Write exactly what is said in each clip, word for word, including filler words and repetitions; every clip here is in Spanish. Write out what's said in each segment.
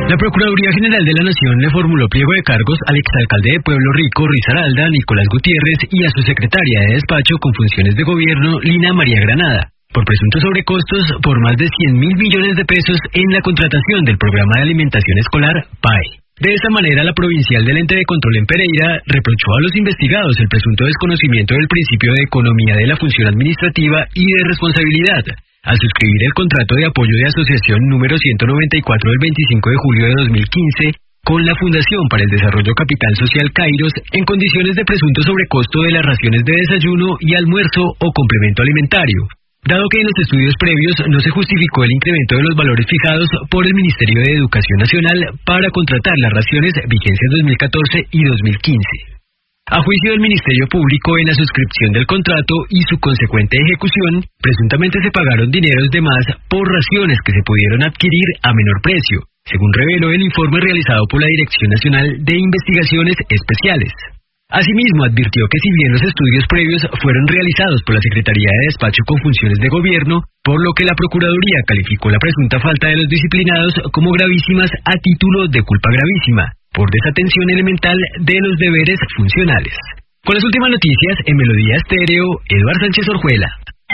La Procuraduría General de la Nación le formuló pliego de cargos al exalcalde de Pueblo Rico, Risaralda, Nicolás Gutiérrez, y a su secretaria de despacho con funciones de gobierno, Lina María Granada, por presuntos sobrecostos por más de cien mil millones de pesos en la contratación del programa de alimentación escolar P A E. De esta manera, la provincial del ente de control en Pereira reprochó a los investigados el presunto desconocimiento del principio de economía de la función administrativa y de responsabilidad, al suscribir el contrato de apoyo de asociación número ciento noventa y cuatro del veinticinco de julio de dos mil quince con la Fundación para el Desarrollo Capital Social Kairos en condiciones de presunto sobrecosto de las raciones de desayuno y almuerzo o complemento alimentario, dado que en los estudios previos no se justificó el incremento de los valores fijados por el Ministerio de Educación Nacional para contratar las raciones vigencias dos mil catorce y dos mil quince. A juicio del Ministerio Público, en la suscripción del contrato y su consecuente ejecución, presuntamente se pagaron dineros de más por raciones que se pudieron adquirir a menor precio, según reveló el informe realizado por la Dirección Nacional de Investigaciones Especiales. Asimismo, advirtió que si bien los estudios previos fueron realizados por la Secretaría de Despacho con funciones de gobierno, por lo que la Procuraduría calificó la presunta falta de los disciplinados como gravísimas a título de culpa gravísima, por desatención elemental de los deberes funcionales. Con las últimas noticias, en Melodía Estéreo, Eduardo Sánchez Orjuela.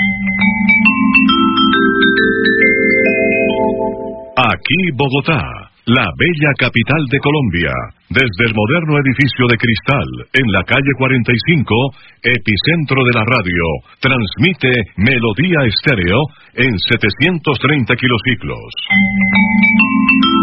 Aquí Bogotá, la bella capital de Colombia, desde el moderno edificio de cristal, en la calle cuarenta y cinco, epicentro de la radio, transmite Melodía Estéreo en setecientos treinta kilociclos.